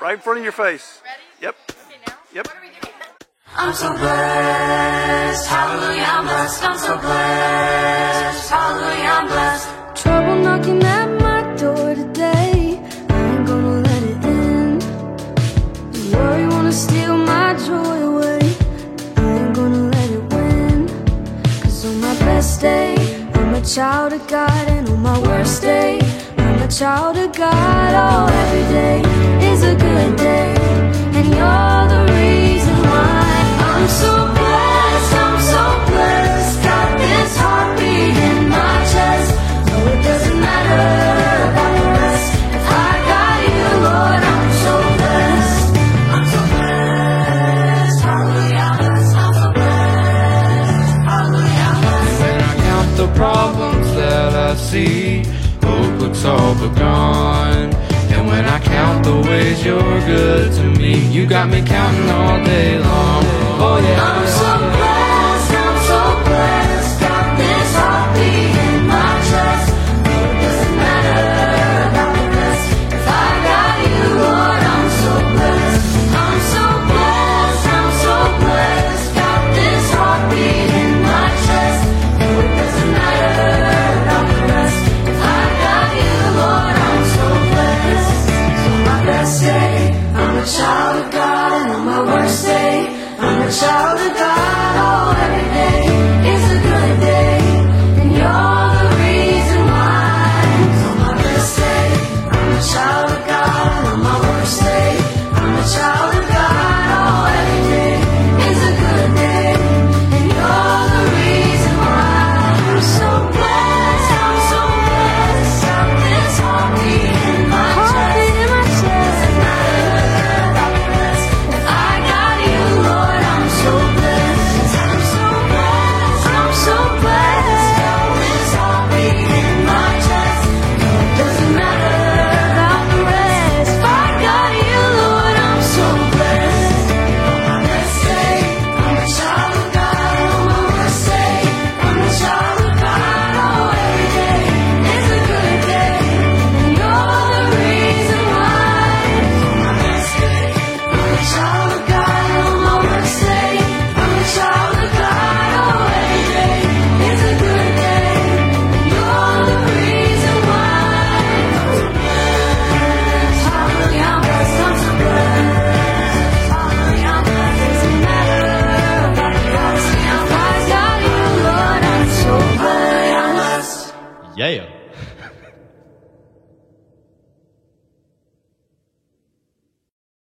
Right in front of your face. Ready? Yep. Okay, now? Yep. What are we doing? I'm so blessed, hallelujah, I'm blessed. I'm so blessed, hallelujah, I'm blessed. Trouble knocking at my door today, I ain't gonna let it in. The worry wanna steal my joy away, I ain't gonna let it win. Cause on my best day, I'm a child of God, and on my worst day, I'm a child of God. Oh, every day is a good day, and you're the reason why I'm so blessed, I'm so blessed. Got this heartbeat in my chest. No, it doesn't matter about the rest. If I got you, Lord, I'm so blessed. I'm so blessed, hallelujah, I'm blessed. I'm so blessed, hallelujah, I'm blessed. When I count the problems that I see, hope looks all but gone. And when I count the ways you're good to me, you got me counting all day long. Oh yeah, I'm so